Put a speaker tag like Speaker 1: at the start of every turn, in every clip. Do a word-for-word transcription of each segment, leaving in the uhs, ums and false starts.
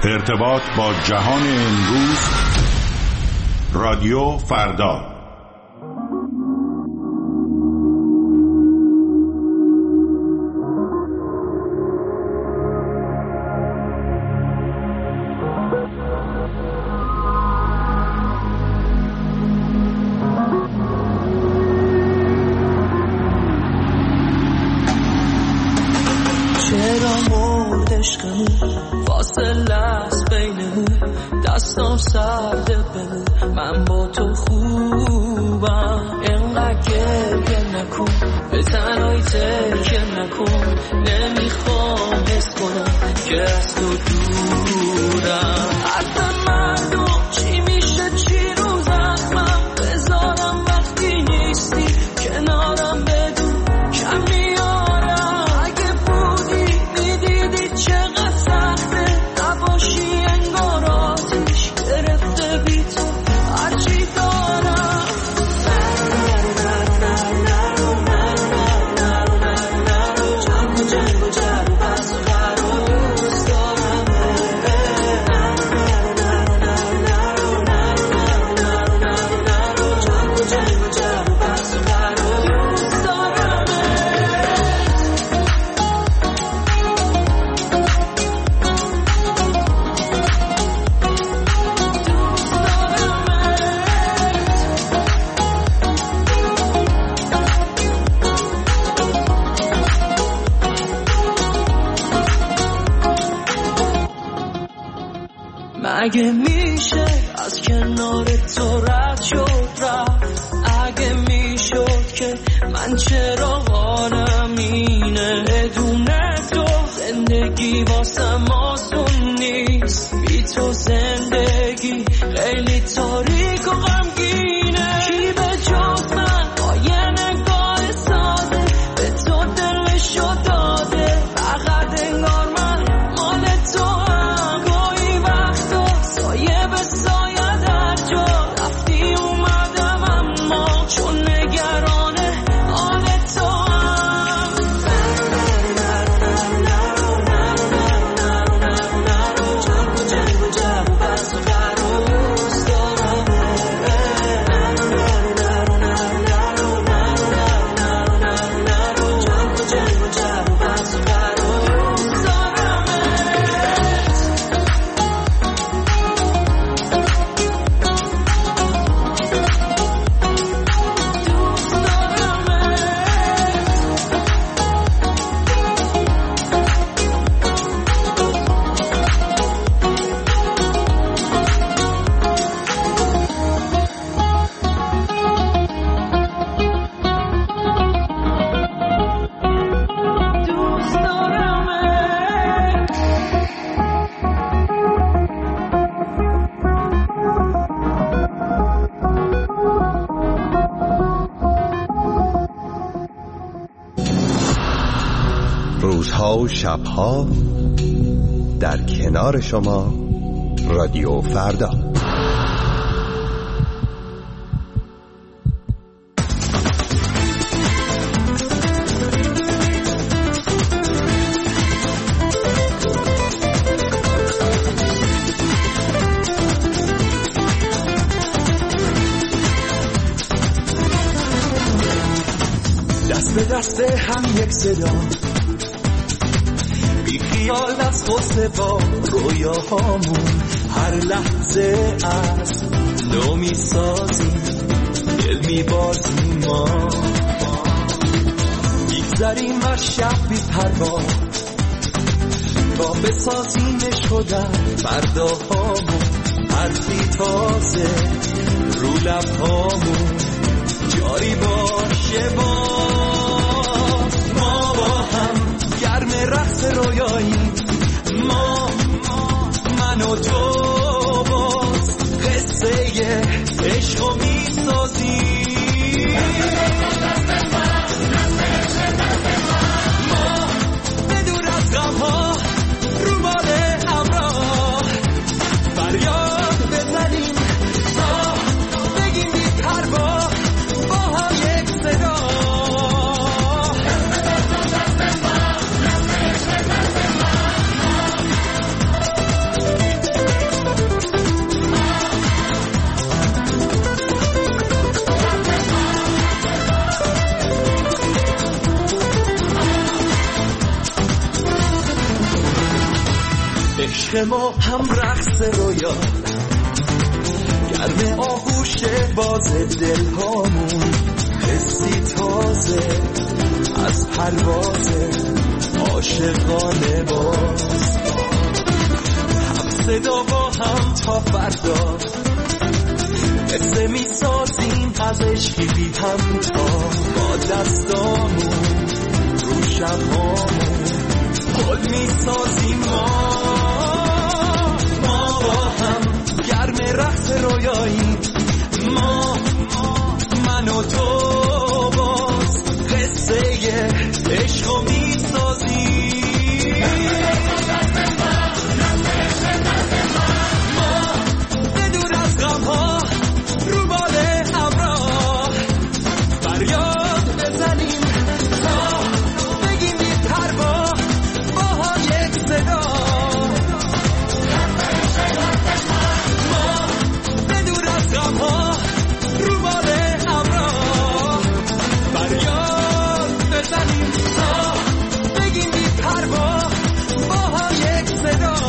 Speaker 1: ارتباط با جهان امروز، رادیو فردا.
Speaker 2: فاصله است بینمون، دستام سرده بمون، من با تو خوبم. اینقدر گریه نکن، به تنهایی تکیه نکن، نمیخوام حس کنم که از تو دورم. حرف مردم چی میشه، چی رو زخمم بذارم وقتی نیستی کنارم، بدون کم میارم. اگه بودی میدیدی چقدر سخته نباشی، انگار آتیش گرفته بی تو هرچی دارم. جنگ و جنگ و جر و بس و خروس دارم. جنگ و جنگ و جر و بس و خروس دارم. اگه میشه از کنار تو رد شد رفت، اگه میشد که من چرا حالم اینه، بدون تو زندگی واسم آسون نیست، بی تو زندگی خیلی تاریک و غمگینه. کی به جز من با یه نگاه ساده به تو دلشو داده، فقط انگار من مال تو هم. گاهی وقتا سایه به سایه در جا رفتی اومدم، اما چون نگرانه حال تو هم. جنگ و جنگ و جر و بس و خروس دارم. جنگ و جنگ و جر و بس و خروس دارم. دوست دارم.
Speaker 3: روزها و شبها در کنار شما، رادیو فردا.
Speaker 4: دست به دست هم یک صدا، بی خیال از غصه با رویاهامون، هر لحظه از نو میسازیم، دل میبازیم ما، میگذریم از شب بی پروا تا بسازیمش خودم فرداهامون. حرفی تازه رو لبهامون جاری باشه، با ما با هم گرم رقص رویایی، ما من و تو باز قصه عشق و میسازیم. ما بدون از غمها رو بال همراه فریاد بزنیم تا بگیم بی پروا با هم یک صدا. عشق ما هم رقص رویا، گرم آغوش باز دل هامون، حسی تازه از پرواز عاشقانه باز، هم صدا با هم تا فردا، قصه می سازیم از عشقی بی همتا، با دستامون رو شبهامون پل می سازیم ما، ما با هم گرم رقص رویایی، ما من و تو باز قصه عشقو می سازیم، ما بدون از غمها رو بال ابرا فریاد بزنیم تا بگیم بی پروا با یک صدا، ما بدون از غمها رو بال ابرا فریاد بزنیم تا بگیم بی پروا با یک صدا.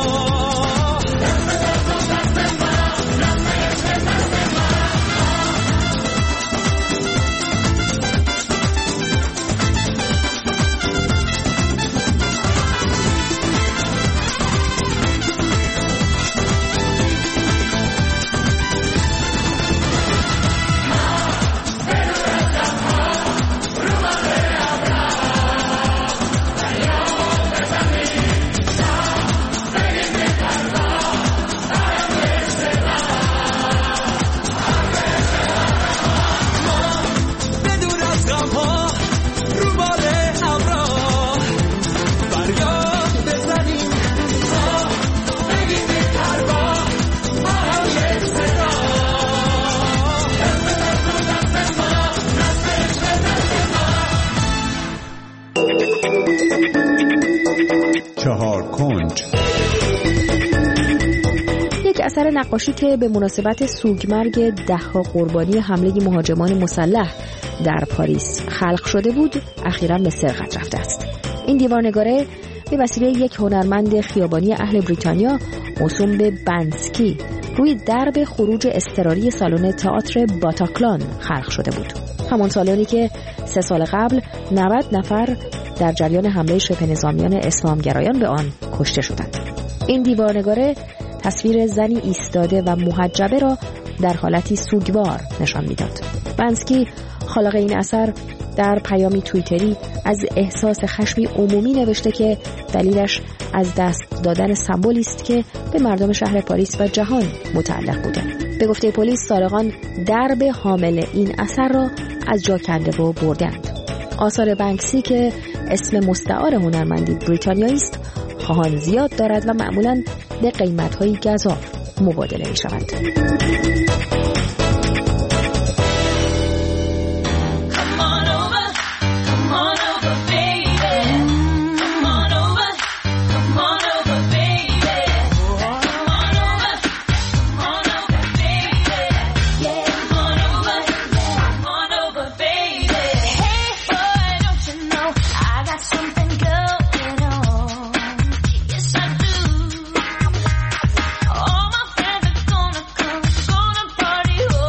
Speaker 1: چهار کنج،
Speaker 5: یک اثر نقاشی که به مناسبت سوگمرگ ده‌ها قربانی حمله مهاجمان مسلح در پاریس خلق شده بود، اخیراً به سرقت رفته است. این دیوارنگاره به وسیله یک هنرمند خیابانی اهل بریتانیا موسوم به بنسکی روی درب خروج اضطراری سالن تئاتر باتاکلان خلق شده بود. همان سالنی که سه سال قبل نود نفر در جریان حمله شبه نظامیان اسلامگرایان به آن کشته شدند. این دیوارنگاره تصویر زنی ایستاده و محجبه را در حالتی سوگوار نشان می‌داد. بنسکی خالق این اثر در پیامی توییتری از احساس خشمی عمومی نوشته که دلیلش از دست دادن سمبولی است که به مردم شهر پاریس و جهان متعلق بوده. به گفته پلیس سارقان درب حامل این اثر را از جا کنده و بردند. آثار بنکسی که اسم مستعار هنرمندی بریتانیایی است، خواهان زیاد دارد و معمولاً به قیمت‌های گزاف مبادله می‌شود.
Speaker 6: Oh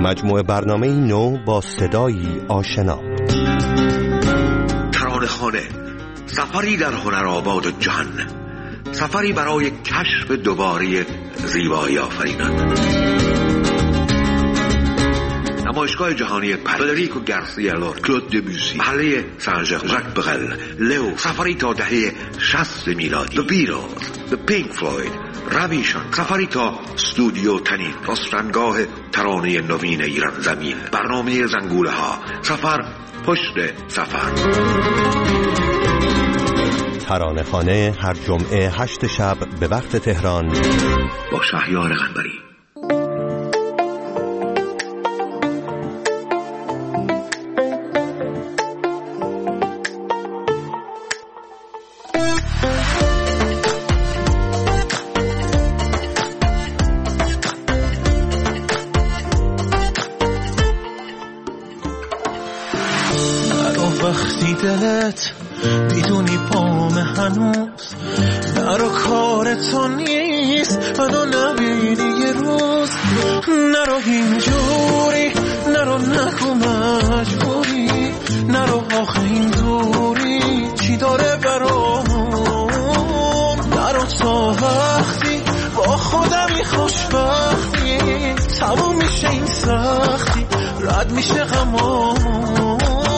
Speaker 3: مجموعه برنامه نو با صدایی آشنا.
Speaker 6: ترانه‌خانه، سفری در هنرآباد جهان، سفری برای کشف دوباره زیبایی آفرینان. نمایشگاه جهانی فدریکو گارسیا لورکا، کلود دبوسی، محله سن ژاک، ژاک برل، لئو، سفری تا دهه شصت میلادی، The Beatles، The Pink Floyd، رویشان، سفری تا استودیو تنین، رستنگاه ترانه نوین ایران زمین، برنامه زنگوله ها، سفر پشت سفر.
Speaker 3: ترانه‌خانه هر جمعه هشت شب به وقت تهران
Speaker 6: با شهریار قنبری.
Speaker 2: وقتی دلت میدونی پام هنوز نرو کار تو نیست، منو نبینی یه روز، نرو اینجوری، نرو نگو مجبوری، نرو آخه این دوری چی داره برامون، نرو تا وقتی با خودمی خوشبختی تموم میشه این سختی، رد میشه غمامون.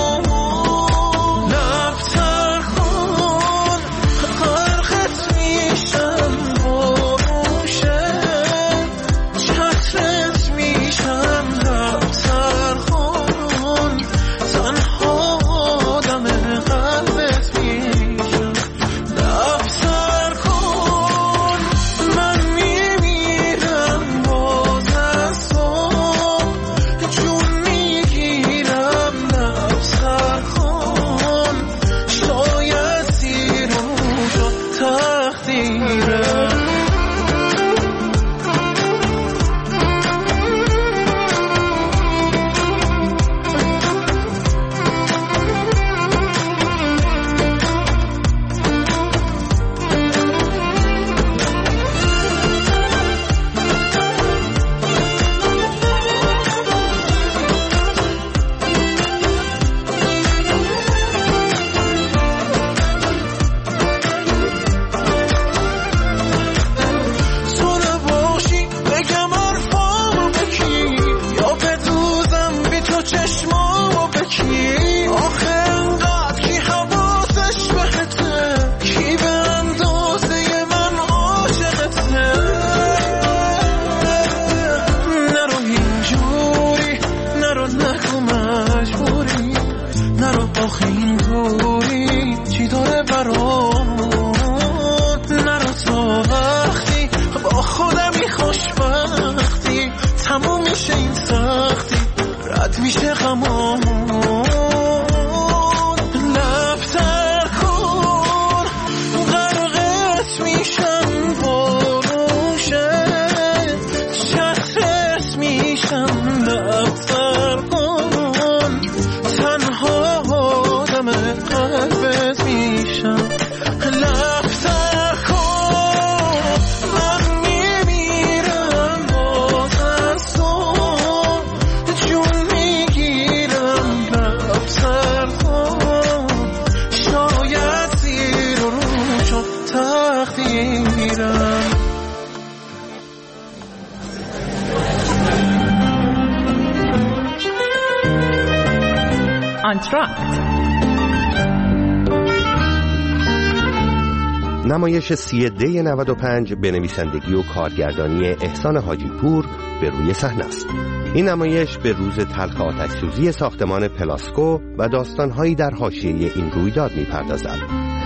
Speaker 3: نمایش سی دی نود و پنج به نویسندگی و کارگردانی احسان حاجی پور به روی صحنه است. این نمایش به روز تلخ آتش‌سوزی ساختمان پلاسکو و داستان‌هایی در حاشیه این رویداد می‌پردازد.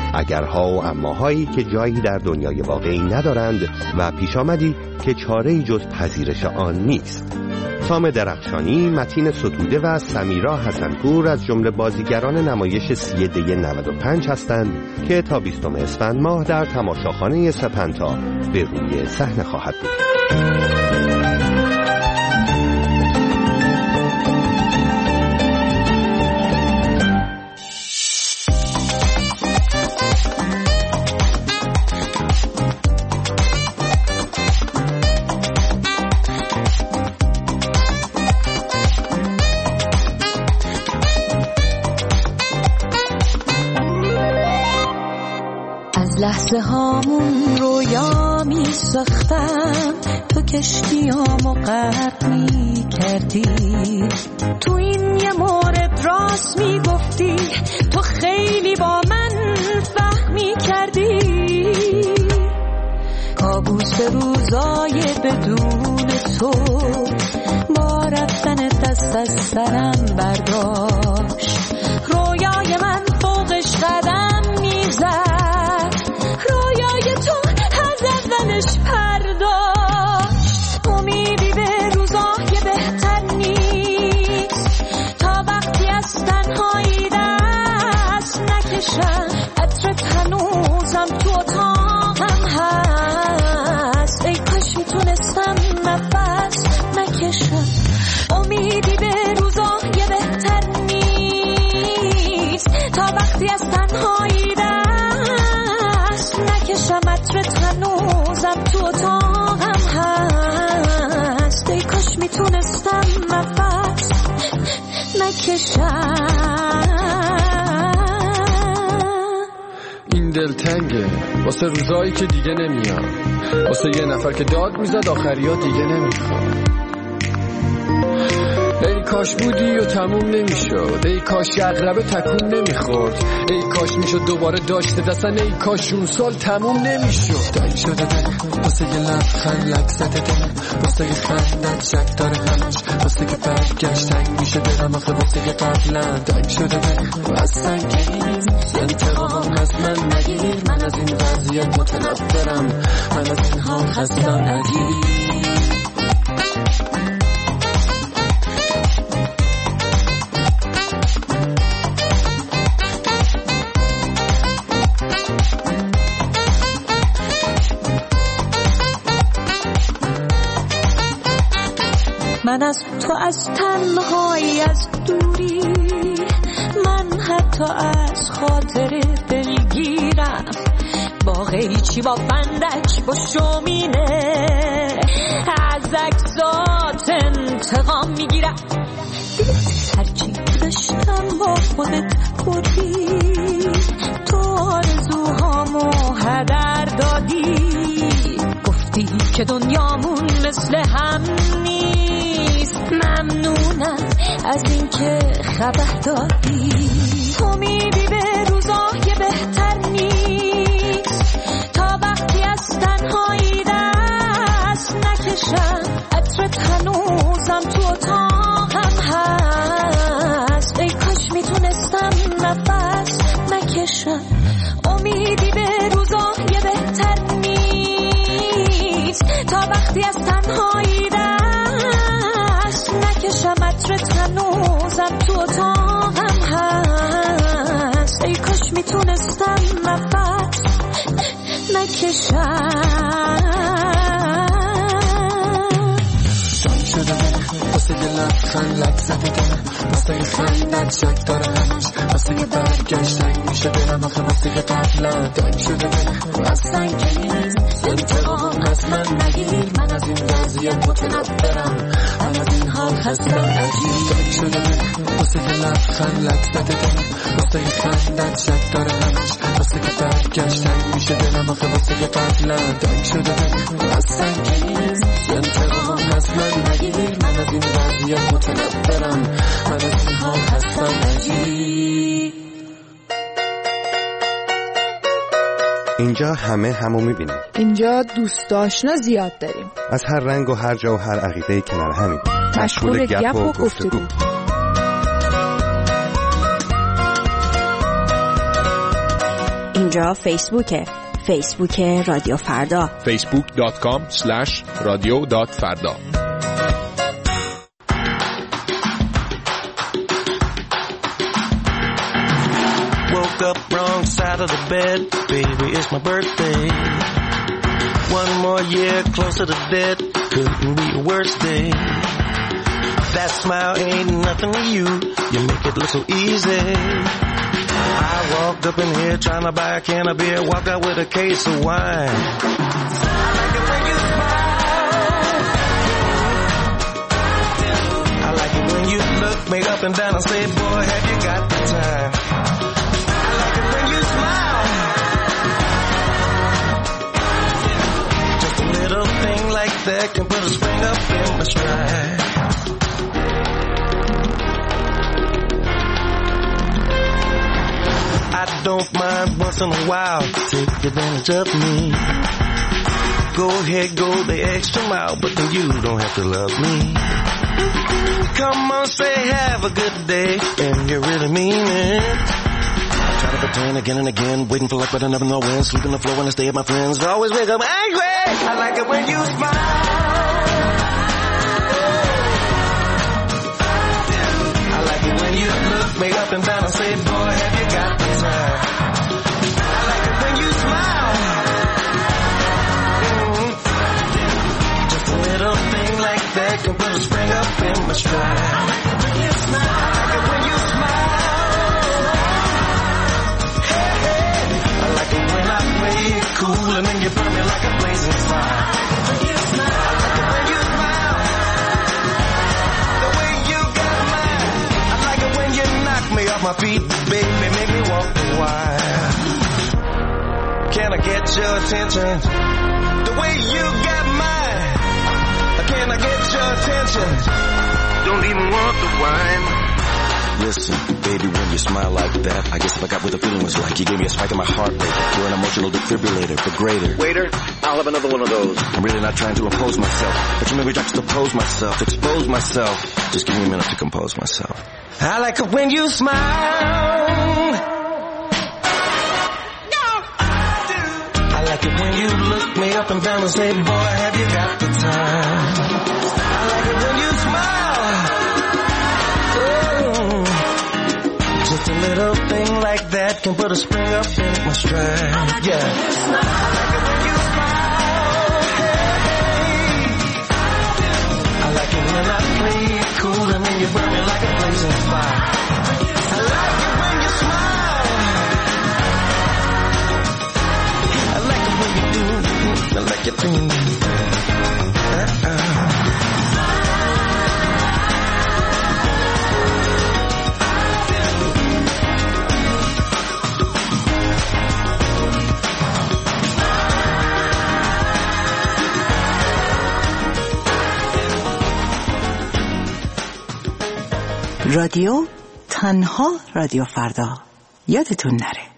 Speaker 3: اگرها و اماهایی که جایی در دنیای واقعی ندارند و پیش آمدی که چاره‌ای جز پذیرش آن نیست. سام درخشانی، متین ستوده و سمیرا حسنپور از جمله بازیگران نمایش سی دی نود و پنج هستند که تا بیستم اسفند ماه در تماشاخانه سپنتا به روی صحنه خواهد بود.
Speaker 2: قصه هامون رویا می ساختم، تو کشتیامو غرق می کردی. تو این یه مورد راست می گفتی، تو خیلی با من فهمی کردی. کابوس روزای بدون تو با رفتن دست از سرم برداشت. رویای من فوقش قدم میزد، رویای تو از اولش پرداشت. امیدی به روزای بهتر نیست تا وقتی از تنهایی دست نکشم. عطرت هنوزم تو اتاقم هست، ای کاش میتونستم نفس نکشم. امیدی به روزای بهتر نیست تا وقتی از تنهایی دست نکشم. عطرت هنوزم تو اتاقم هست، ای کاش میتونستم نفس نکشم.
Speaker 7: این دلتنگه واسه روزایی که دیگه نمیاد، واسه یه نفر که داد میزد آخریا دیگه نمیخواد. ای کاش بودی و تموم نمیشد، ای کاش اغربه تکون نمیخورد، ای کاش میشد دوباره داشته دستن، ای کاش اون سال تموم نمیشد. دایی شده دل واسه یه لبخند لکست دل، واسه یه خندت شک داره همش، واسه که برگشت تنگ میشه دلم آخه واسه یه قبلن. دایی شده دل از سنگین انتقام از من نگیر، من از این وضعیت متنفرم، من از این حال خستم نگیر.
Speaker 2: من از تو از تنهایی از دوری، من حتی از خاطر دلگیرم، با قیچی با فندک با شومینه از اجزات انتقام میگیرم. هرچی داشتم با خودت بردی، تو آرزوهامو هدر دادی. گفتی که دنیامون مثل هم نیست، ممنونم از این که خبر دادی. امیدی به روزای بهتر نیست تا وقتی از تنهایی دست نکشم. عطرت هنوزم تو اتاقم هست، ای کاش میتونستم نفس نکشم. امیدی به روزای بهتر نیست تا وقتی از تنهایی دست نکشم. عطرت هنوزم تو اتاقم هست، ای کاش میتونستم نفس نکشم.
Speaker 7: جان شده واسه یه لبخند لکست دل، واسه یه خندت شک داره همش، واسه یه برگشت تنگ میشه دلم آخه واسه یه قبلن. دایی شده از سنگین انتقام از من نگیر، من از این وضعیت متنفرم، من از این حال خستم نگیر. دایی شده واسه یه لبخند لکست دل، واسه یه خندت شک داره همش، واسه که برگشت تنگ میشه دلم آخه واسه یه قبلن. دایی شده از سنگین انتقام از من نگیر، من از این وضعیت متنفرم، من از این حال خستم نگیر.
Speaker 3: اینجا همه همو میبینیم،
Speaker 5: اینجا دوست آشنا زیاد داریم،
Speaker 3: از هر رنگ و هر جا و هر عقیده کنار همین،
Speaker 5: مشغول گپ و گفتگو. اینجا فیسبوکه، فیسبوک رادیو فردا،
Speaker 8: فیسبوک دات کام اسلش رادیو دات فردا.
Speaker 9: Woke up wrong side of the bed, baby, it's my birthday. One more year closer to death, couldn't be a worse day. That smile ain't nothing to you, you make it look so easy. I walked up in here trying to buy a can of beer, walked out with a case of wine. I like it when you smile. I like it when you look me up and down and say, boy, have you got the time? I like it when you smile. that can put a spring up in my stride. I don't mind once in a while, take advantage of me. Go ahead, go the extra mile, but then you don't have to love me. Come on, say have a good day, and you really mean it. Try to pretend again and again, waiting for luck but I never know when. Sleep on the floor when I stay at my friends, always wake up angry. I like it when you smile. I like it when you look me up and down and say, boy, have you got the time. I like it when you smile. Mm-hmm. Just a little thing like that can put a spring up in my stride. I like it when you smile. I like it when you smile. Hey, hey. I like it when I play it cool and then you burn me like a blazing fire. I like it when you smile. I like it when you smile. The way you got mine. I like it when you knock me off my feet, baby, make me walk a while. Can I get your attention? The way you got mine. Can I get your attention? Don't even want the wine. Listen, baby, when you smile like that, I guess if I got what the feeling was like, you gave me a spike in my heart rate. You're an emotional defibrillator, but greater. Waiter, I'll have another one of those. I'm really not trying to impose myself, but you made me juxtapose myself, expose myself. Just give me a minute to compose myself. I like it when you smile. No, I do. I like it when you look me up and down and say, boy, have you got the time. I like it when you smile. Oh, just a little thing like that can put a spring up in my stride. Yeah. I like it when you smile. Hey. I like it when I play it cool and then you burn me like a blazing fire. I like it when you smile. I like it when you do. I like it when you do. Uh-uh.
Speaker 10: رادیو تنها رادیو فردا یادتون نره.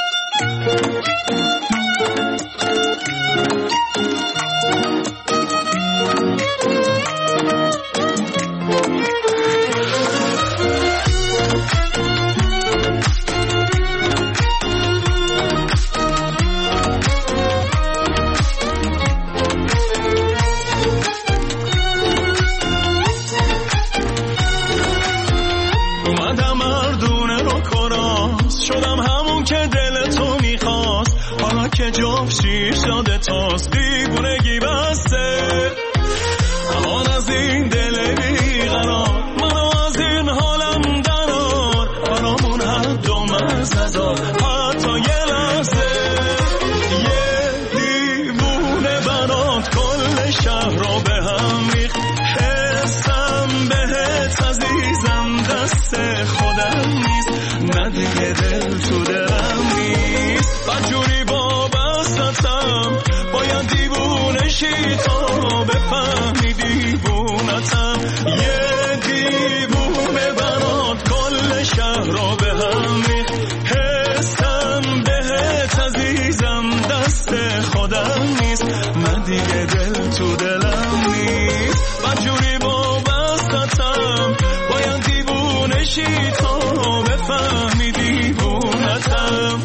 Speaker 2: که جام شیر شده تاست دیوونگی بسته امان از این دل بیقرار منو از این حالم درار برامون حد و مرز نزار حتی یه لحظه یه دیوونه برات کل شهر رو به هم ریخت حسم بهت عزیزم دست خودم نیست نه دیگه دل تو دلم نیست بدجوری باید دیوونه شی تا بفهمی دیوونتم یه دیوونه برات کل شهر رو به هم ریخت حسم بهت عزیزم دست خودم نیست من دیگه دل تو دلم نیست بدجوری با بستتم باید دیوونه شی تا بفهمی دیوونتم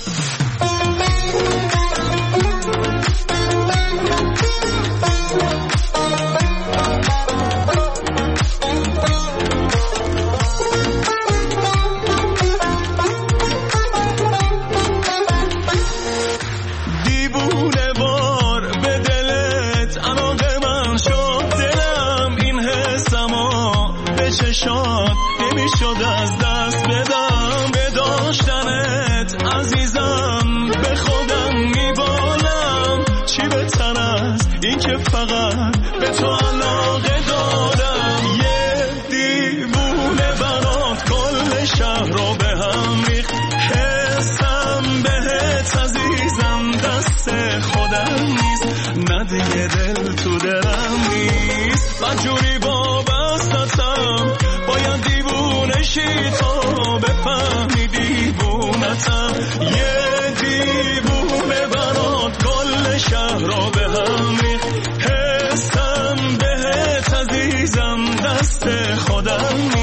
Speaker 2: شاد نمیشد از دست بدم به داشتنت عزیزم به خودم میبالم چی بهتر از این که فقط به تو علاقه دارم یه دیوونه برات کل شهر رو به هم ریخت حسم بهت عزیزم دست خودم نیست نه دیگه دل تو دلم
Speaker 11: یکی تا بفهمی دیوونتم، یه دیوونه برات کل شهر را به هم ریخت. حسم بهت عزیزم دست خودم